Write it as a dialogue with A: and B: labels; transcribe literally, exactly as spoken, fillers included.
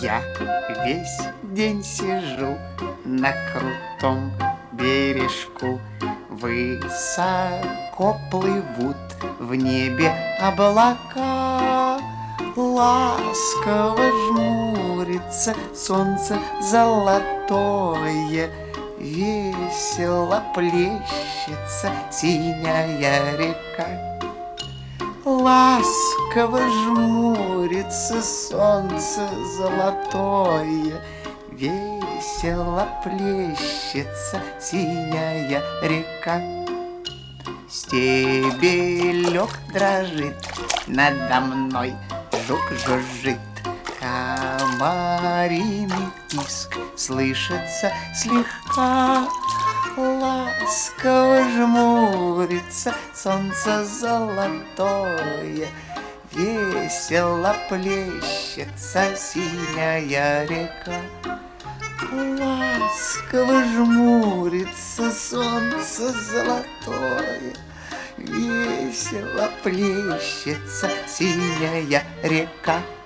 A: Я весь день сижу на крутом бережку. Высоко плывут в небе облака. Ласково жмурится солнце золотое. Весело плещется синяя река. Ласково жмурится солнце золотое. Весело плещется синяя река. Стебелек дрожит надо мной, жук жужжит, комариный писк слышится слегка. Ласково жмурится солнце золотое. Весело плещется синяя река. Ласково жмурится солнце золотое. Весело плещется синяя река.